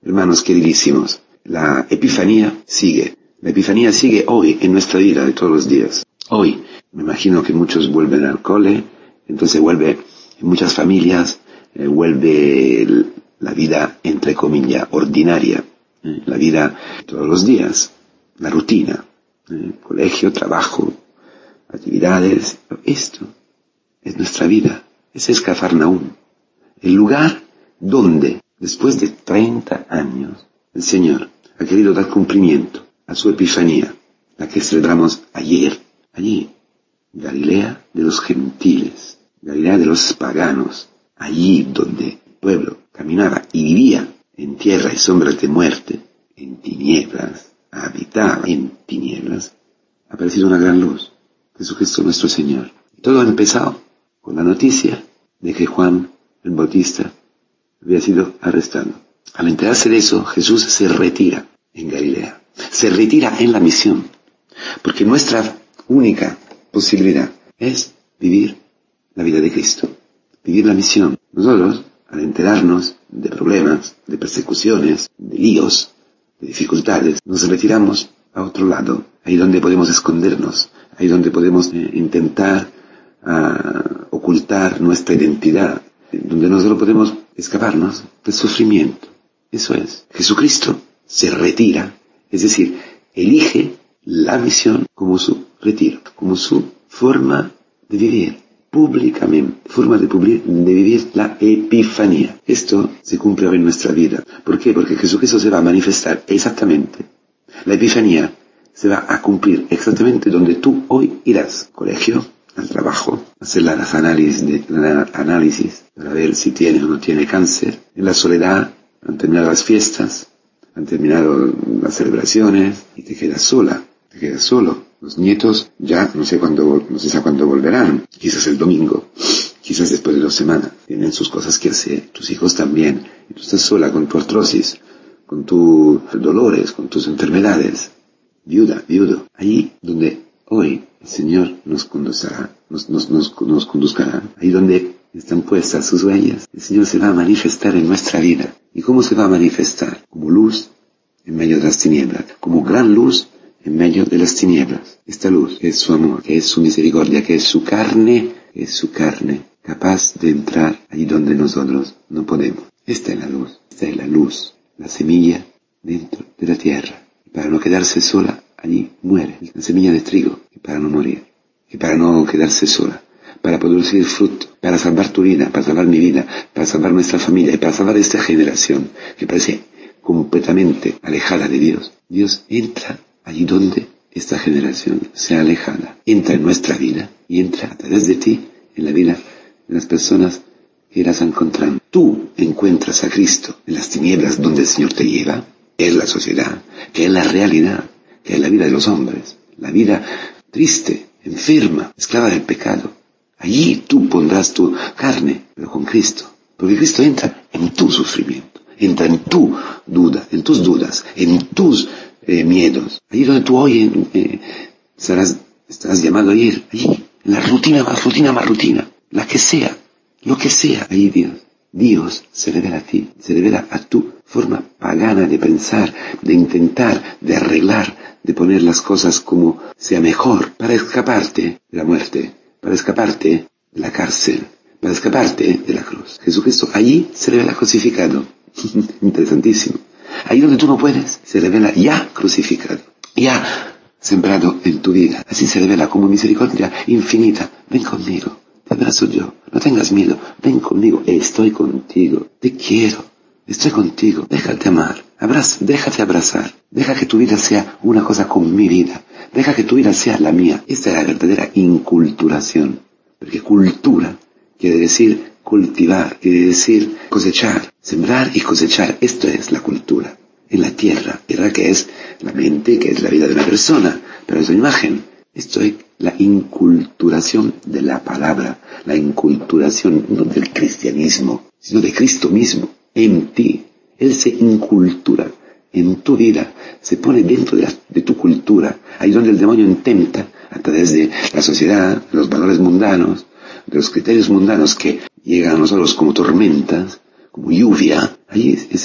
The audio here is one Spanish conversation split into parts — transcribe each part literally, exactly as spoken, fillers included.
Hermanos queridísimos, la Epifanía sigue. La Epifanía sigue hoy en nuestra vida de todos los días. Hoy, me imagino que muchos vuelven al cole, entonces vuelve en muchas familias, eh, vuelve el, la vida, entre comillas, ordinaria, eh, la vida de todos los días, la rutina, eh, colegio, trabajo, actividades, esto es nuestra vida, ese es Cafarnaúm, el lugar donde, después de treinta años, el Señor ha querido dar cumplimiento a su Epifanía, la que celebramos ayer, allí, Galilea de los gentiles, Galilea de los paganos, allí donde el pueblo caminaba y vivía en tierra y sombras de muerte, en tinieblas, habitaba en tinieblas, ha aparecido una gran luz, Jesucristo nuestro Señor. Todo ha empezado con la noticia de que Juan el Bautista había sido arrestado. Al enterarse de eso, Jesús se retira en Galilea, se retira en la misión, porque nuestra única posibilidad es vivir la vida de Cristo, vivir la misión. Nosotros, al enterarnos de problemas, de persecuciones, de líos, de dificultades, nos retiramos a otro lado, ahí donde podemos escondernos, ahí donde podemos eh, intentar uh, ocultar nuestra identidad, donde nosotros podemos escaparnos del sufrimiento. Eso es. Jesucristo se retira, es decir, elige la misión como su retiro, como su forma de vivir públicamente, forma de, publi- de vivir la Epifanía. Esto se cumple hoy en nuestra vida. ¿Por qué? Porque Jesucristo se va a manifestar exactamente. La Epifanía se va a cumplir exactamente donde tú hoy irás. Colegio, al trabajo, hacer las análisis, de, la análisis para ver si tiene o no tiene cáncer. En la soledad, han terminado las fiestas, han terminado las celebraciones y te quedas sola, te quedas solo. Los nietos ya no sé cuándo, no sé a cuándo volverán, quizás el domingo, quizás después de dos semanas. Tienen sus cosas que hacer, tus hijos también. Y tú estás sola con tu artrosis, con tus dolores, con tus enfermedades. Viuda, viudo. Ahí donde hoy el Señor nos conducirá, nos, nos, nos, nos conduzcará. Ahí donde están puestas sus huellas, el Señor se va a manifestar en nuestra vida. ¿Y cómo se va a manifestar? Como luz en medio de las tinieblas, como gran luz en medio de las tinieblas. Esta luz que es su amor, que es su misericordia, que es su carne, que es su carne, capaz de entrar allí donde nosotros no podemos. Esta es la luz, esta es la luz, la semilla dentro de la tierra. Y para no quedarse sola, allí muere la semilla de trigo, y para no morir, y para no quedarse sola, para producir fruto, para salvar tu vida, para salvar mi vida, para salvar nuestra familia y para salvar esta generación que parece completamente alejada de Dios. Dios entra allí donde esta generación sea alejada, entra en nuestra vida y entra a través de ti en la vida de las personas que irás encontrando. Tú encuentras a Cristo en las tinieblas donde el Señor te lleva, que es la sociedad, que es la realidad, que es la vida de los hombres, la vida triste, enferma, esclava del pecado. Allí tú pondrás tu carne, pero con Cristo. Porque Cristo entra en tu sufrimiento, entra en tu duda, en tus dudas, en tus eh, miedos. Allí donde tú hoy eh, serás, estarás llamado a ir, allí, en la rutina más rutina más rutina, la que sea, lo que sea, allí Dios. Dios se revela a ti, se revela a tu forma pagana de pensar, de intentar, de arreglar, de poner las cosas como sea mejor para escaparte de la muerte, para escaparte de la cárcel, para escaparte de la cruz. Jesucristo allí se revela crucificado. Interesantísimo. Ahí donde tú no puedes, se revela ya crucificado, ya sembrado en tu vida. Así se revela como misericordia infinita. Ven conmigo, te abrazo yo, no tengas miedo, ven conmigo, estoy contigo, te quiero, estoy contigo, déjate amar, abraza, déjate abrazar, deja que tu vida sea una cosa con mi vida, deja que tu vida sea la mía. Esta es la verdadera inculturación, porque cultura quiere decir cultivar, quiere decir cosechar, sembrar y cosechar. Esto es la cultura en la tierra, tierra que es la mente, que es la vida de una persona, pero es una imagen. Esto es la inculturación de la palabra, la inculturación no del cristianismo, sino de Cristo mismo en ti. Él se incultura en tu vida, se pone dentro de, la, de tu cultura, ahí donde el demonio intenta, a través de la sociedad, los valores mundanos, de los criterios mundanos que llegan a nosotros como tormentas, como lluvia. Ahí el Señor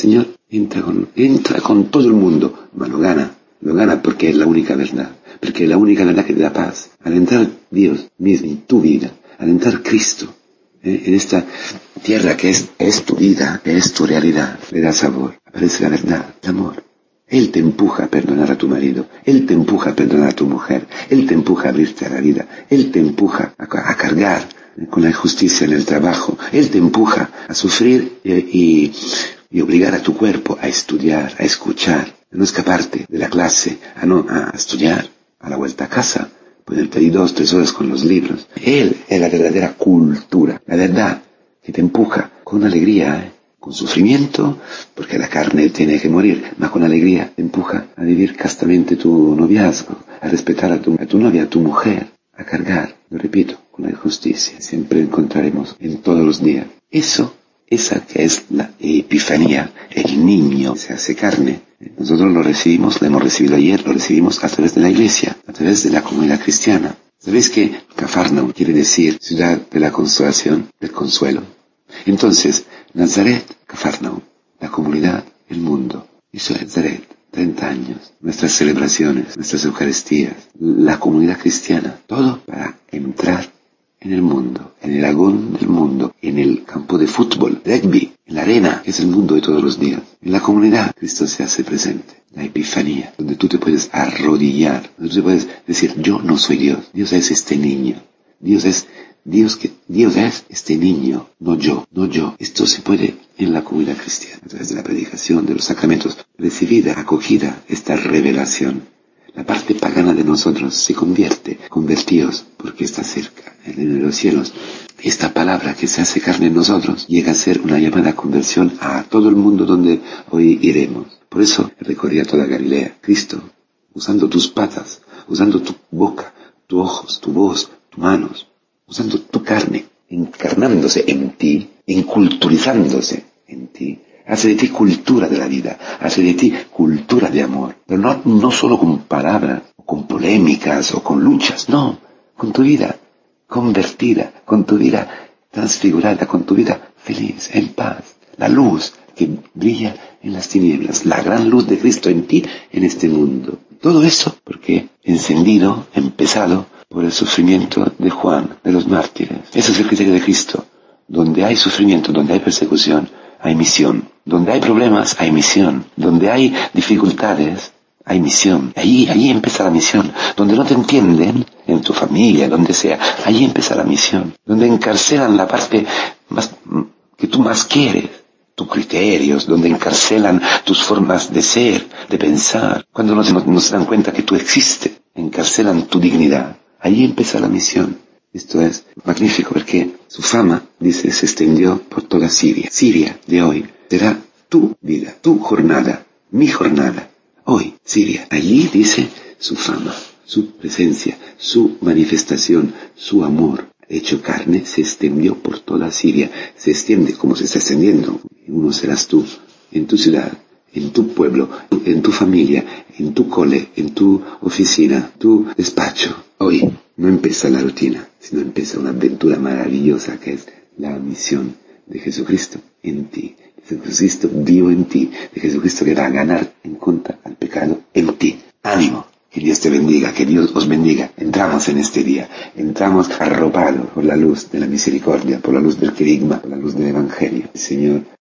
entra con, entra con todo el mundo, pero lo gana, lo gana porque es la única verdad, porque es la única verdad que te da paz. Al entrar Dios mismo en tu vida, al entrar Cristo, ¿eh? en esta tierra que es, es tu vida, que es tu realidad, le da sabor, aparece la verdad, el amor. Él te empuja a perdonar a tu marido, Él te empuja a perdonar a tu mujer, Él te empuja a abrirte a la vida, Él te empuja a, a cargar con la injusticia en el trabajo, Él te empuja a sufrir y, y, y obligar a tu cuerpo a estudiar, a escuchar, a no escaparte de la clase, a no a estudiar, a la vuelta a casa, ponerte ahí dos, tres horas con los libros. Él es la verdadera cultura, la verdad que te empuja con alegría, ¿eh? Con sufrimiento, porque la carne tiene que morir, mas con alegría te empuja a vivir castamente tu noviazgo, a respetar a tu, a tu novia, a tu mujer, a cargar, lo repito, con la justicia. Siempre encontraremos en todos los días. Eso, esa que es la epifanía, el niño se hace carne. Nosotros lo recibimos, lo hemos recibido ayer, lo recibimos a través de la iglesia, a través de la comunidad cristiana. ¿Sabéis que Cafarnaum quiere decir ciudad de la consolación, del consuelo? Entonces, Nazaret, Cafarnaum, la comunidad, el mundo. Eso es Nazaret, treinta años, nuestras celebraciones, nuestras eucaristías, la comunidad cristiana, todo para entrar en el mundo, en el agón del mundo, en el campo de fútbol, rugby, en la arena, que es el mundo de todos los días. En la comunidad, Cristo se hace presente. La epifanía, donde tú te puedes arrodillar, donde tú te puedes decir, yo no soy Dios, Dios es este niño, Dios es Dios que Dios es este niño, no yo, no yo. Esto se puede en la comunidad cristiana, a través de la predicación, de los sacramentos, recibida, acogida, esta revelación. La parte pagana de nosotros se convierte, convertíos, porque está cerca, en los cielos. Esta palabra que se hace carne en nosotros llega a ser una llamada a conversión a todo el mundo donde hoy iremos. Por eso recorría toda Galilea, Cristo, usando tus patas, usando tu boca, tus ojos, tu voz, tus manos, usando tu carne, encarnándose en ti, enculturizándose en ti, hace de ti cultura de la vida, hace de ti cultura de amor, pero no, no solo con palabras, o con polémicas, o con luchas, no, con tu vida convertida, con tu vida transfigurada, con tu vida feliz, en paz, la luz que brilla en las tinieblas, la gran luz de Cristo en ti, en este mundo. Todo eso porque encendido, empezado, por el sufrimiento de Juan, de los mártires. Ese es el criterio de Cristo. Donde hay sufrimiento, donde hay persecución, hay misión. Donde hay problemas, hay misión. Donde hay dificultades, hay misión. Allí, allí empieza la misión. Donde no te entienden, en tu familia, donde sea, allí empieza la misión. Donde encarcelan la parte más, que tú más quieres, tus criterios, donde encarcelan tus formas de ser, de pensar. Cuando no se, no se dan cuenta que tú existes, encarcelan tu dignidad. Allí empieza la misión. Esto es magnífico porque su fama, dice, se extendió por toda Siria. Siria de hoy será tu vida, tu jornada, mi jornada. Hoy, Siria. Allí dice su fama, su presencia, su manifestación, su amor. Hecho carne, se extendió por toda Siria. Se extiende como se está extendiendo. Uno serás tú, en tu ciudad, en tu pueblo, en tu familia, en tu cole, en tu oficina, tu despacho. Hoy no empieza la rutina, sino empieza una aventura maravillosa que es la misión de Jesucristo en ti. De Jesucristo vivo en ti, de Jesucristo que va a ganar en contra al pecado en ti. ¡Ánimo! Que Dios te bendiga, que Dios os bendiga. Entramos en este día, entramos arropados por la luz de la misericordia, por la luz del querigma, por la luz del Evangelio. Señor,